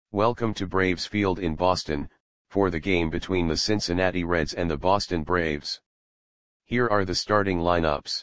Welcome to Braves Field in Boston, for the game between the Cincinnati Reds and the Boston Braves. Here are the starting lineups.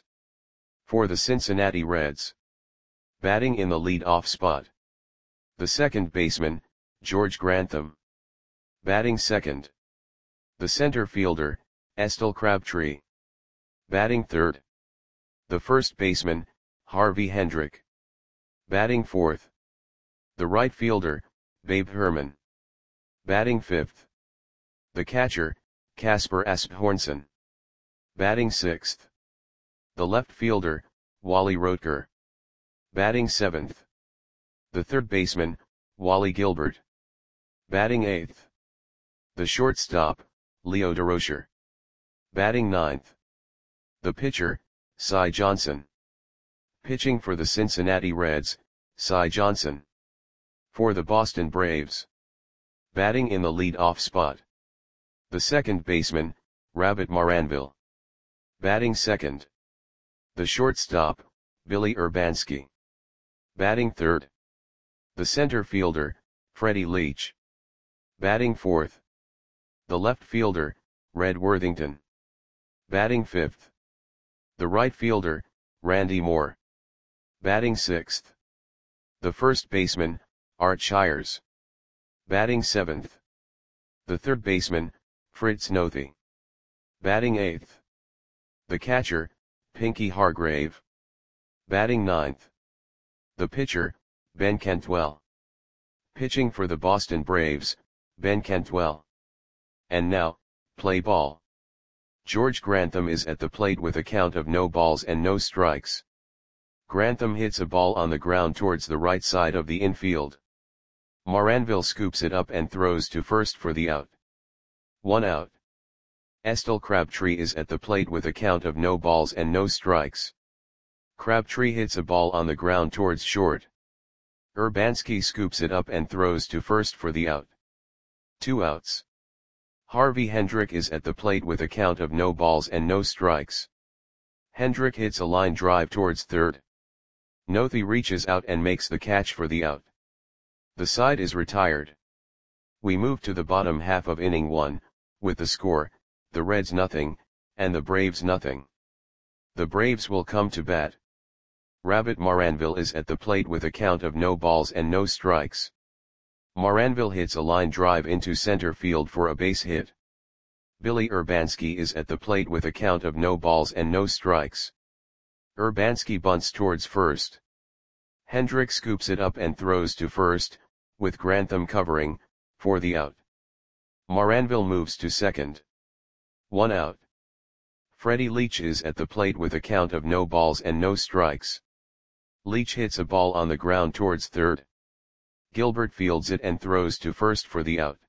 For the Cincinnati Reds. Batting in the lead-off spot. The second baseman, George Grantham. Batting second. The center fielder, Estelle Crabtree. Batting third. The first baseman, Harvey Hendrick. Batting fourth. The right fielder, Babe Herman. Batting fifth. The catcher, Kasper Asbjornsen. Batting sixth. The left fielder, Wally Röttger. Batting seventh. The third baseman, Wally Gilbert. Batting eighth. The shortstop, Leo Durocher. Batting ninth. The pitcher, Cy Johnson. Pitching for the Cincinnati Reds, Cy Johnson. For the Boston Braves. Batting in the lead-off spot. The second baseman, Rabbit Maranville. Batting second. The shortstop, Billy Urbanski. Batting third. The center fielder, Freddie Leach. Batting fourth. The left fielder, Red Worthington. Batting fifth. The right fielder, Randy Moore. Batting sixth. The first baseman, Art Shires. Batting seventh. The third baseman, Fritz Nothi. Batting eighth. The catcher, Pinky Hargrave. Batting ninth. The pitcher, Ben Cantwell. Pitching for the Boston Braves, Ben Cantwell. And now, play ball. George Grantham is at the plate with a count of no balls and no strikes. Grantham hits a ball on the ground towards the right side of the infield. Maranville scoops it up and throws to first for the out. 1 out. Estelle Crabtree is at the plate with a count of no balls and no strikes. Crabtree hits a ball on the ground towards short. Urbanski scoops it up and throws to first for the out. 2 outs. Harvey Hendrick is at the plate with a count of no balls and no strikes. Hendrick hits a line drive towards third. Nothi reaches out and makes the catch for the out. The side is retired. We move to the bottom half of inning 1, with the score, the Reds nothing, and the Braves nothing. The Braves will come to bat. Rabbit Maranville is at the plate with a count of no balls and no strikes. Maranville hits a line drive into center field for a base hit. Billy Urbanski is at the plate with a count of no balls and no strikes. Urbanski bunts towards first. Hendrick scoops it up and throws to first, with Grantham covering, for the out. Maranville moves to second. 1 out. Freddie Leach is at the plate with a count of no balls and no strikes. Leach hits a ball on the ground towards third. Gilbert fields it and throws to first for the out.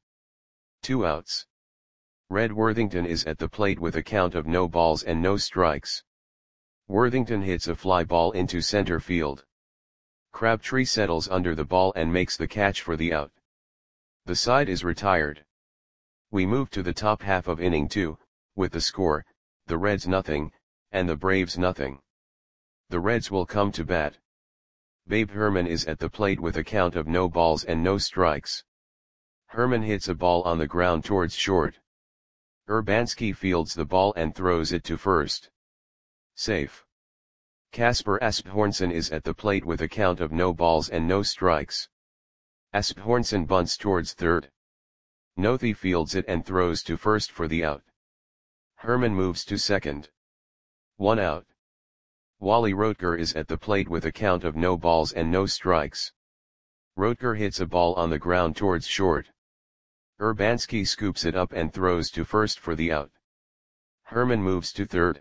2 outs. Red Worthington is at the plate with a count of no balls and no strikes. Worthington hits a fly ball into center field. Crabtree settles under the ball and makes the catch for the out. The side is retired. We move to the top half of inning 2, with the score, the Reds nothing, and the Braves nothing. The Reds will come to bat. Babe Herman is at the plate with a count of no balls and no strikes. Herman hits a ball on the ground towards short. Urbanski fields the ball and throws it to first. Safe. Kasper Asbjornsen is at the plate with a count of no balls and no strikes. Asbjornsen bunts towards third. Nothi fields it and throws to first for the out. Herman moves to second. 1 out. Wally Röttger is at the plate with a count of no balls and no strikes. Röttger hits a ball on the ground towards short. Urbanski scoops it up and throws to first for the out. Herman moves to third.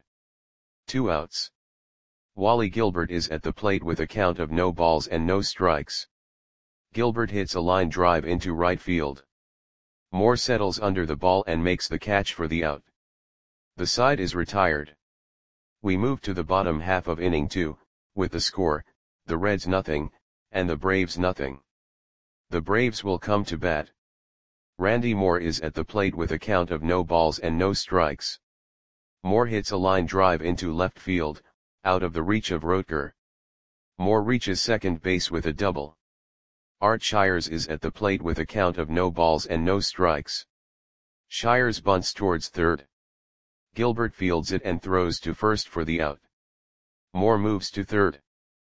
2 outs. Wally Gilbert is at the plate with a count of no balls and no strikes. Gilbert hits a line drive into right field. Moore settles under the ball and makes the catch for the out. The side is retired. We move to the bottom half of inning 2, with the score, the Reds nothing, and the Braves nothing. The Braves will come to bat. Randy Moore is at the plate with a count of no balls and no strikes. Moore hits a line drive into left field, out of the reach of Röttger. Moore reaches second base with a double. Art Shires is at the plate with a count of no balls and no strikes. Shires bunts towards third. Gilbert fields it and throws to first for the out. Moore moves to third.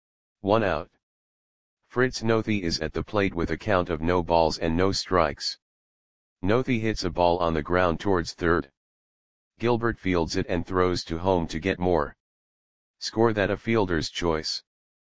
1 out. Fritz Nothi is at the plate with a count of no balls and no strikes. Nothi hits a ball on the ground towards third. Gilbert fields it and throws to home to get more. Score that a fielder's choice.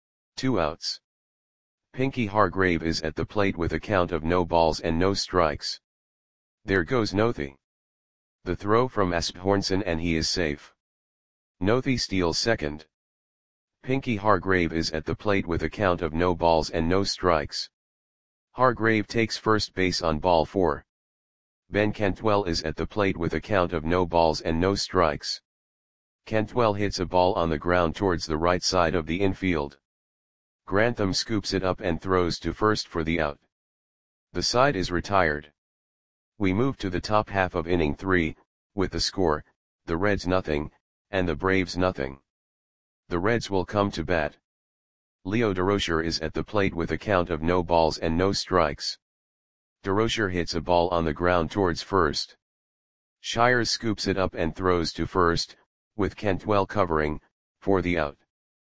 2 outs. Pinky Hargrave is at the plate with a count of no balls and no strikes. There goes Nothi. The throw from Asbjornsen and he is safe. Nothi steals second. Pinky Hargrave is at the plate with a count of no balls and no strikes. Hargrave takes first base on ball 4. Ben Cantwell is at the plate with a count of no balls and no strikes. Cantwell hits a ball on the ground towards the right side of the infield. Grantham scoops it up and throws to first for the out. The side is retired. We move to the top half of inning 3, with the score, the Reds nothing, and the Braves nothing. The Reds will come to bat. Leo Durocher is at the plate with a count of no balls and no strikes. Durocher hits a ball on the ground towards first. Shires scoops it up and throws to first, with Cantwell covering, for the out.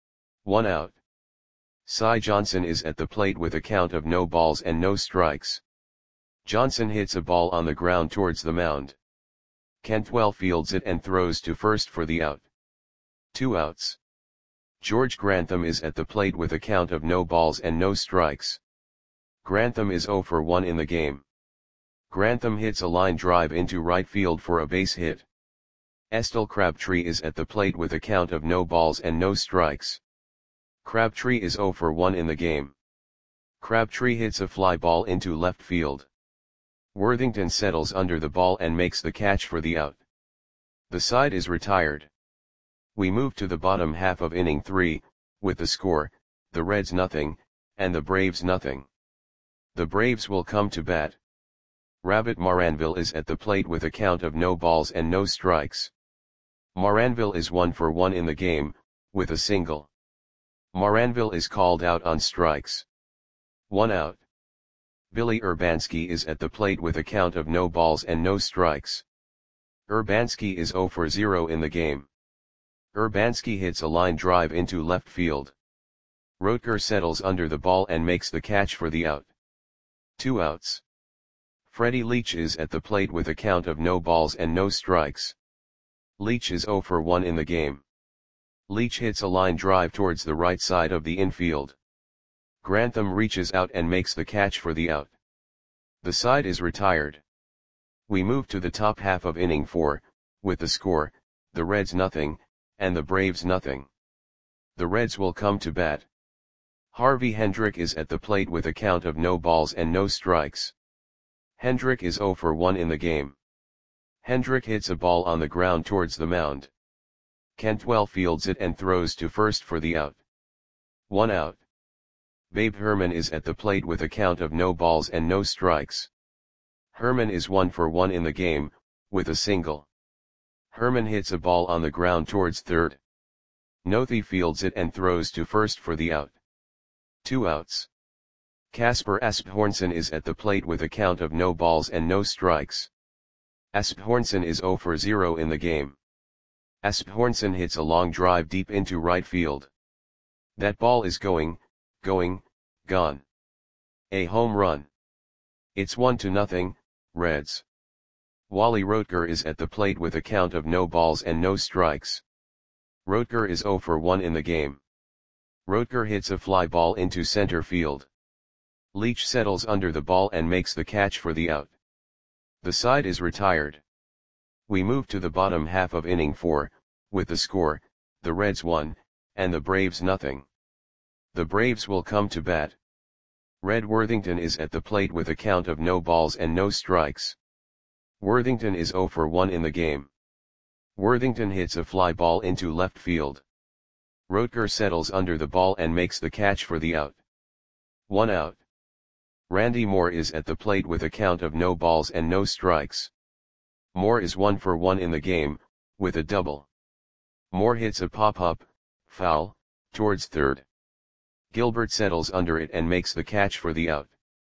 1 out. Cy Johnson is at the plate with a count of no balls and no strikes. Johnson hits a ball on the ground towards the mound. Cantwell fields it and throws to first for the out. 2 outs. George Grantham is at the plate with a count of no balls and no strikes. Grantham is 0 for 1 in the game. Grantham hits a line drive into right field for a base hit. Estel Crabtree is at the plate with a count of no balls and no strikes. Crabtree is 0 for 1 in the game. Crabtree hits a fly ball into left field. Worthington settles under the ball and makes the catch for the out. The side is retired. We move to the bottom half of inning 3, with the score, the Reds nothing, and the Braves nothing. The Braves will come to bat. Rabbit Maranville is at the plate with a count of no balls and no strikes. Maranville is 1 for 1 in the game, with a single. Maranville is called out on strikes. 1 out. Billy Urbanski is at the plate with a count of no balls and no strikes. Urbanski is 0 for 0 in the game. Urbanski hits a line drive into left field. Rotker settles under the ball and makes the catch for the out. 2 outs. Freddie Leach is at the plate with a count of no balls and no strikes. Leach is 0 for 1 in the game. Leach hits a line drive towards the right side of the infield. Grantham reaches out and makes the catch for the out. The side is retired. We move to the top half of inning 4, with the score, the Reds nothing, and the Braves nothing. The Reds will come to bat. Harvey Hendrick is at the plate with a count of no balls and no strikes. Hendrick is 0 for 1 in the game. Hendrick hits a ball on the ground towards the mound. Cantwell fields it and throws to first for the out. 1 out. Babe Herman is at the plate with a count of no balls and no strikes. Herman is 1 for 1 in the game, with a single. Herman hits a ball on the ground towards third. Nothi fields it and throws to first for the out. 2 outs. Casper Asbjornsen is at the plate with a count of no balls and no strikes. Asbjornsen is 0 for 0 in the game. Asbjornsen hits a long drive deep into right field. That ball is gone. A home run. It's 1-0, Reds. Wally Rotker is at the plate with a count of no balls and no strikes. Rotker is 0 for 1 in the game. Rotker hits a fly ball into center field. Leach settles under the ball and makes the catch for the out. The side is retired. We move to the bottom half of inning 4, with the score, the Reds 1, and the Braves nothing. The Braves will come to bat. Red Worthington is at the plate with a count of no balls and no strikes. Worthington is 0 for 1 in the game. Worthington hits a fly ball into left field. Rotker settles under the ball and makes the catch for the out. 1 out. Randy Moore is at the plate with a count of no balls and no strikes. Moore is 1 for 1 in the game, with a double. Moore hits a pop-up, foul, towards third. Gilbert settles under it and makes the catch for the out.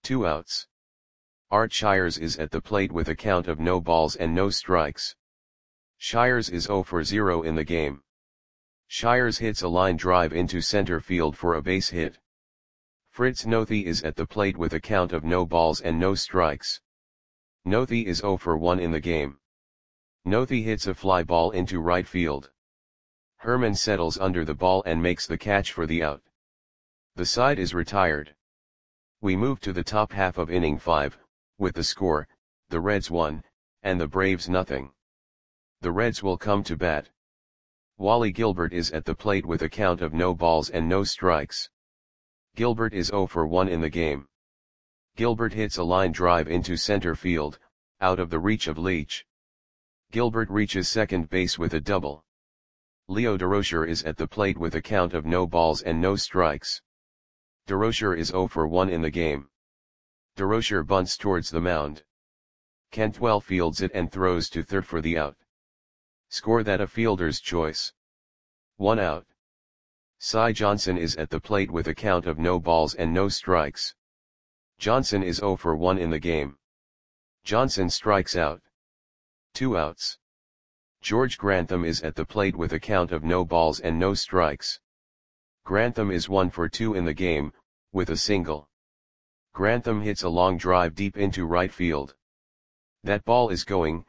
2 outs. Art Shires is at the plate with a count of no balls and no strikes. Shires is 0 for 0 in the game. Shires hits a line drive into center field for a base hit. Fritz Nothi is at the plate with a count of no balls and no strikes. Nothi is 0 for 1 in the game. Nothi hits a fly ball into right field. Herman settles under the ball and makes the catch for the out. The side is retired. We move to the top half of inning 5, with the score, the Reds 1, and the Braves nothing. The Reds will come to bat. Wally Gilbert is at the plate with a count of no balls and no strikes. Gilbert is 0 for 1 in the game. Gilbert hits a line drive into center field, out of the reach of Leach. Gilbert reaches second base with a double. Leo Durocher is at the plate with a count of no balls and no strikes. Durocher is 0 for 1 in the game. Durocher bunts towards the mound. Cantwell fields it and throws to third for the out. Score that a fielder's choice. 1 out. Cy Johnson is at the plate with a count of no balls and no strikes. Johnson is 0 for 1 in the game. Johnson strikes out. 2 outs. George Grantham is at the plate with a count of no balls and no strikes. Grantham is 1 for 2 in the game, with a single. Grantham hits a long drive deep into right field. That ball is gone.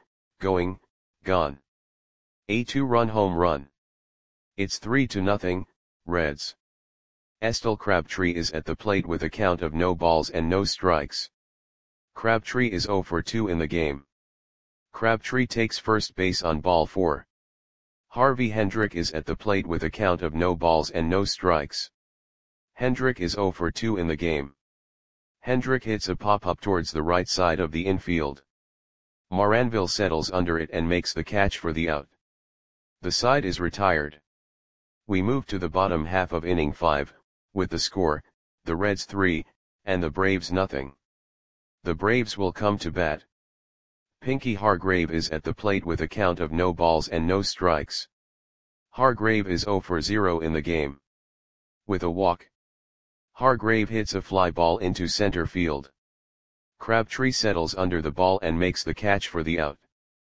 A 2-run home run. It's 3-0, Reds. Estel Crabtree is at the plate with a count of no balls and no strikes. Crabtree is 0 for 2 in the game. Crabtree takes first base on ball 4. Harvey Hendrick is at the plate with a count of no balls and no strikes. Hendrick is 0 for 2 in the game. Hendrick hits a pop-up towards the right side of the infield. Moranville settles under it and makes the catch for the out. The side is retired. We move to the bottom half of inning 5, with the score, the Reds 3, and the Braves nothing. The Braves will come to bat. Pinky Hargrave is at the plate with a count of no balls and no strikes. Hargrave is 0 for 0 in the game. With a walk. Hargrave hits a fly ball into center field. Crabtree settles under the ball and makes the catch for the out.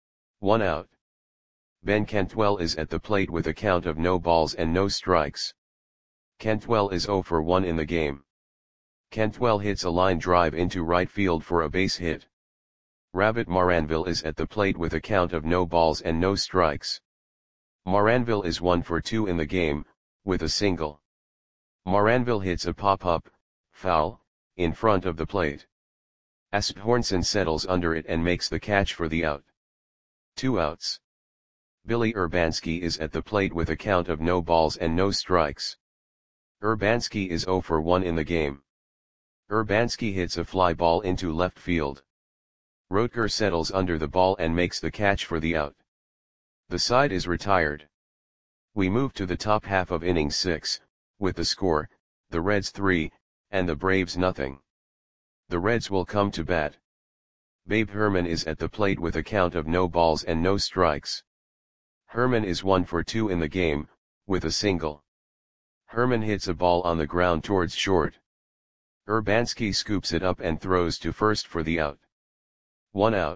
1 out. Ben Cantwell is at the plate with a count of no balls and no strikes. Cantwell is 0 for 1 in the game. Cantwell hits a line drive into right field for a base hit. Rabbit Moranville is at the plate with a count of no balls and no strikes. Moranville is 1 for 2 in the game, with a single. Moranville hits a pop-up, foul, in front of the plate. Asbjornson settles under it and makes the catch for the out. 2 outs. Billy Urbanski is at the plate with a count of no balls and no strikes. Urbanski is 0 for 1 in the game. Urbanski hits a fly ball into left field. Rotker settles under the ball and makes the catch for the out. The side is retired. We move to the top half of inning 6, with the score, the Reds 3, and the Braves nothing. The Reds will come to bat. Babe Herman is at the plate with a count of no balls and no strikes. Herman is 1 for 2 in the game, with a single. Herman hits a ball on the ground towards short. Urbanski scoops it up and throws to first for the out. 1 out.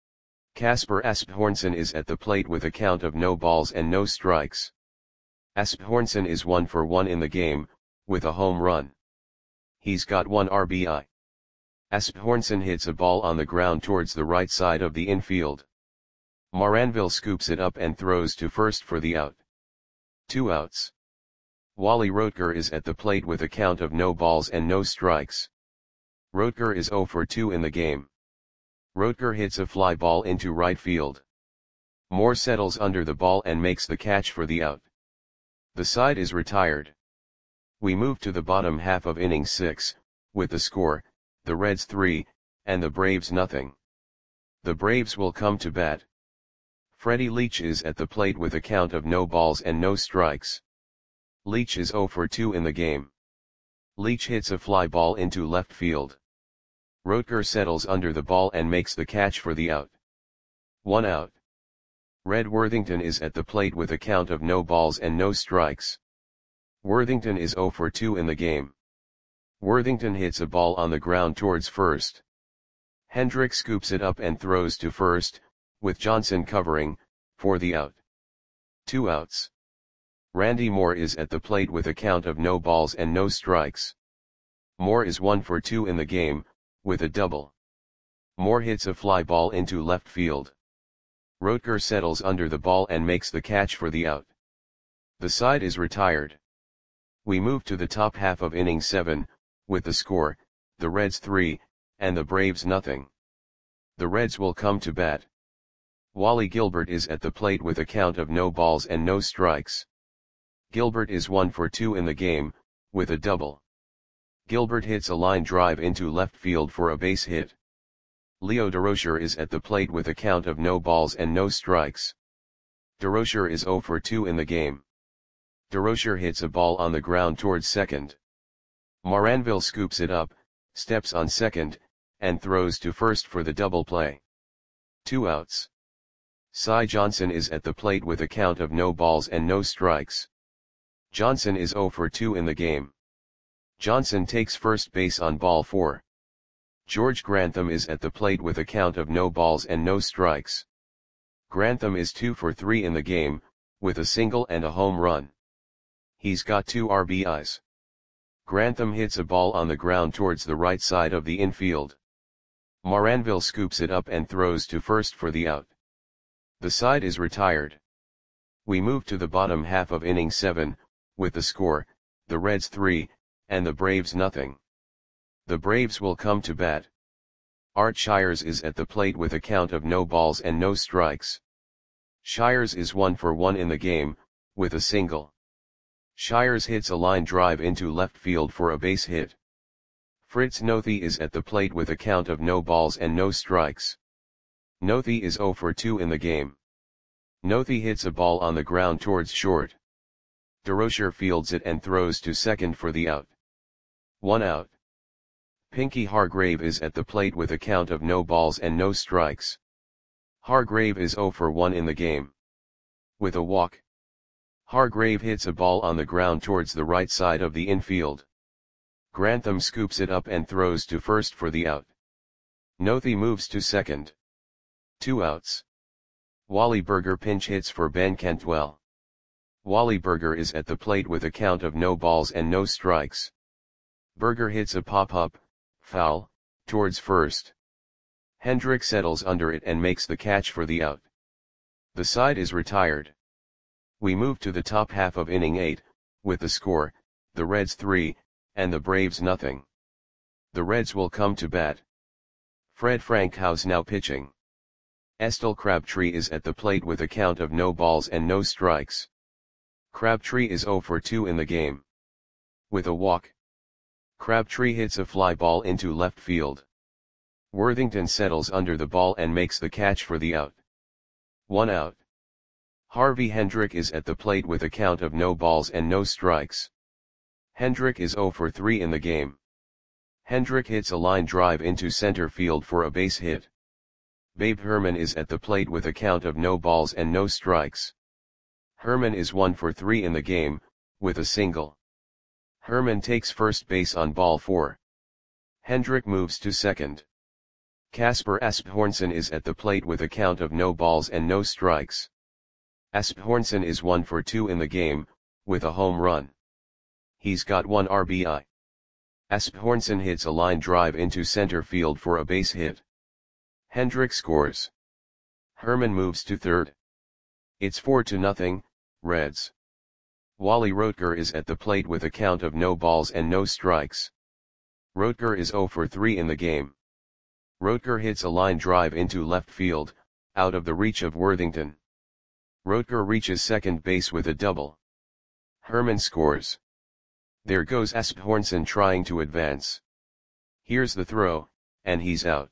Kasper Asbjornson is at the plate with a count of no balls and no strikes. Asbjornson is 1 for 1 in the game, with a home run. He's got 1 RBI. Asbjornson hits a ball on the ground towards the right side of the infield. Moranville scoops it up and throws to first for the out. 2 outs. Wally Rotker is at the plate with a count of no balls and no strikes. Rotker is 0 for 2 in the game. Rotker hits a fly ball into right field. Moore settles under the ball and makes the catch for the out. The side is retired. We move to the bottom half of inning 6, with the score, the Reds 3, and the Braves nothing. The Braves will come to bat. Freddie Leach is at the plate with a count of no balls and no strikes. Leach is 0 for 2 in the game. Leach hits a fly ball into left field. Rotker settles under the ball and makes the catch for the out. 1 out. Red Worthington is at the plate with a count of no balls and no strikes. Worthington is 0 for 2 in the game. Worthington hits a ball on the ground towards first. Hendrick scoops it up and throws to first, with Johnson covering, for the out. 2 outs. Randy Moore is at the plate with a count of no balls and no strikes. Moore is 1 for 2 in the game, with a double. Moore hits a fly ball into left field. Roetger settles under the ball and makes the catch for the out. The side is retired. We move to the top half of inning 7, with the score, the Reds 3, and the Braves nothing. The Reds will come to bat. Wally Gilbert is at the plate with a count of no balls and no strikes. Gilbert is 1 for 2 in the game, with a double. Gilbert hits a line drive into left field for a base hit. Leo Durocher is at the plate with a count of no balls and no strikes. Durocher is 0 for 2 in the game. Durocher hits a ball on the ground towards second. Moranville scoops it up, steps on second, and throws to first for the double play. 2 outs. Cy Johnson is at the plate with a count of no balls and no strikes. Johnson is 0 for 2 in the game. Johnson takes first base on ball 4. George Grantham is at the plate with a count of no balls and no strikes. Grantham is 2 for 3 in the game, with a single and a home run. He's got 2 RBIs. Grantham hits a ball on the ground towards the right side of the infield. Moranville scoops it up and throws to first for the out. The side is retired. We move to the bottom half of inning 7, with the score, the Reds 3, and the Braves nothing. The Braves will come to bat. Art Shires is at the plate with a count of no balls and no strikes. Shires is 1 for 1 in the game, with a single. Shires hits a line drive into left field for a base hit. Fritz Nothi is at the plate with a count of no balls and no strikes. Nothi is 0 for 2 in the game. Nothi hits a ball on the ground towards short. Durocher fields it and throws to second for the out. 1 out. Pinky Hargrave is at the plate with a count of no balls and no strikes. Hargrave is 0 for 1 in the game. With a walk. Hargrave hits a ball on the ground towards the right side of the infield. Grantham scoops it up and throws to first for the out. Nothi moves to second. 2 outs. Wally Berger pinch hits for Ben Cantwell. Wally Berger is at the plate with a count of no balls and no strikes. Berger hits a pop-up, foul, towards first. Hendrick settles under it and makes the catch for the out. The side is retired. We move to the top half of inning 8, with the score, the Reds 3, and the Braves nothing. The Reds will come to bat. Fred Frankhouse now pitching. Estel Crabtree is at the plate with a count of no balls and no strikes. Crabtree is 0 for 2 in the game. With a walk. Crabtree hits a fly ball into left field. Worthington settles under the ball and makes the catch for the out. 1 out. Harvey Hendrick is at the plate with a count of no balls and no strikes. Hendrick is 0 for 3 in the game. Hendrick hits a line drive into center field for a base hit. Babe Herman is at the plate with a count of no balls and no strikes. Herman is 1 for 3 in the game, with a single. Herman takes first base on ball 4. Hendrick moves to second. Casper Asbjornsen is at the plate with a count of no balls and no strikes. Asbjornsen is 1 for 2 in the game, with a home run. He's got 1 RBI. Asbjornsen hits a line drive into center field for a base hit. Hendrick scores. Herman moves to third. It's 4-0, Reds. Wally Roetger is at the plate with a count of no balls and no strikes. Roetger is 0 for 3 in the game. Roetger hits a line drive into left field, out of the reach of Worthington. Roetger reaches second base with a double. Herman scores. There goes Asbjornsen trying to advance. Here's the throw, and he's out.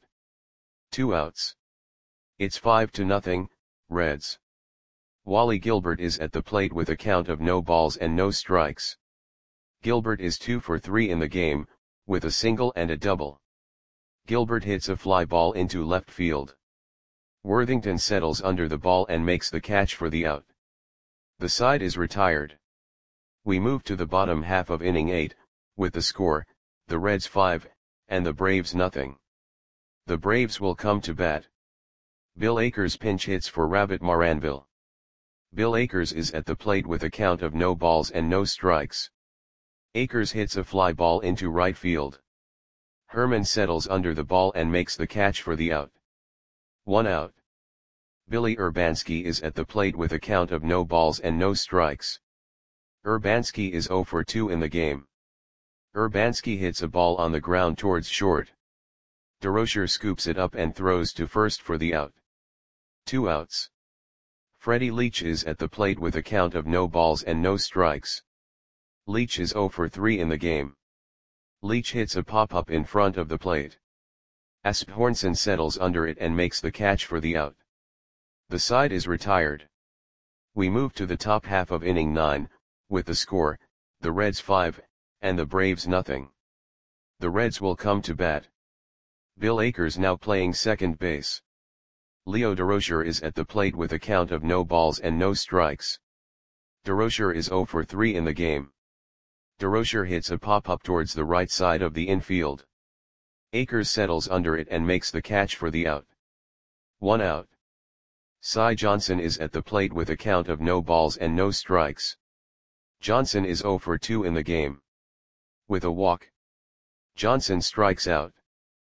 2 outs. It's 5-0, Reds. Wally Gilbert is at the plate with a count of no balls and no strikes. Gilbert is 2 for 3 in the game, with a single and a double. Gilbert hits a fly ball into left field. Worthington settles under the ball and makes the catch for the out. The side is retired. We move to the bottom half of inning 8, with the score, the Reds 5, and the Braves nothing. The Braves will come to bat. Bill Akers pinch hits for Rabbit Maranville. Bill Akers is at the plate with a count of no balls and no strikes. Akers hits a fly ball into right field. Herman settles under the ball and makes the catch for the out. 1 out. Billy Urbanski is at the plate with a count of no balls and no strikes. Urbanski is 0 for 2 in the game. Urbanski hits a ball on the ground towards short. DeRocher scoops it up and throws to first for the out. 2 outs. Freddie Leach is at the plate with a count of no balls and no strikes. Leach is 0 for 3 in the game. Leach hits a pop-up in front of the plate. Asbjornson settles under it and makes the catch for the out. The side is retired. We move to the top half of inning 9, with the score, the Reds 5, and the Braves nothing. The Reds will come to bat. Bill Akers now playing second base. Leo DeRocher is at the plate with a count of no balls and no strikes. DeRocher is 0 for 3 in the game. DeRocher hits a pop-up towards the right side of the infield. Akers settles under it and makes the catch for the out. 1 out. Cy Johnson is at the plate with a count of no balls and no strikes. Johnson is 0 for 2 in the game. With a walk, Johnson strikes out.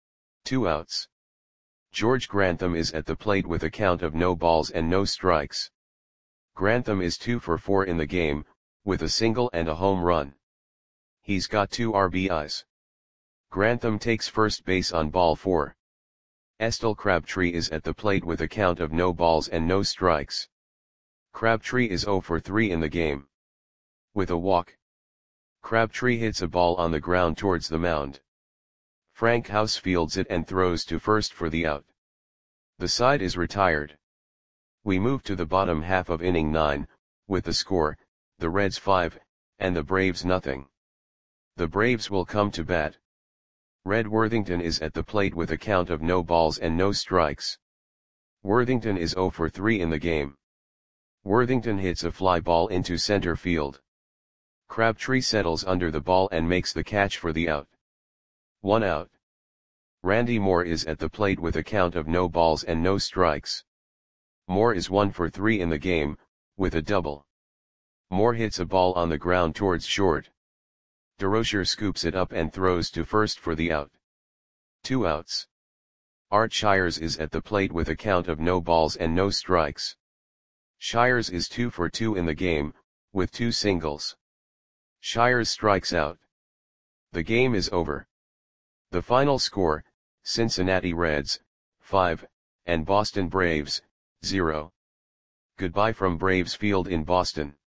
2 outs. George Grantham is at the plate with a count of no balls and no strikes. Grantham is 2 for 4 in the game, with a single and a home run. He's got 2 RBIs. Grantham takes first base on ball 4. Estelle Crabtree is at the plate with a count of no balls and no strikes. Crabtree is 0 for 3 in the game. With a walk, Crabtree hits a ball on the ground towards the mound. Frank House fields it and throws to first for the out. The side is retired. We move to the bottom half of inning 9, with the score, the Reds 5, and the Braves nothing. The Braves will come to bat. Red Worthington is at the plate with a count of no balls and no strikes. Worthington is 0 for 3 in the game. Worthington hits a fly ball into center field. Crabtree settles under the ball and makes the catch for the out. 1 out. Randy Moore is at the plate with a count of no balls and no strikes. Moore is 1 for 3 in the game, with a double. Moore hits a ball on the ground towards short. DeRocher scoops it up and throws to first for the out. 2 outs. Art Shires is at the plate with a count of no balls and no strikes. Shires is 2 for 2 in the game, with 2 singles. Shires strikes out. The game is over. The final score, Cincinnati Reds, 5, and Boston Braves, 0. Goodbye from Braves Field in Boston.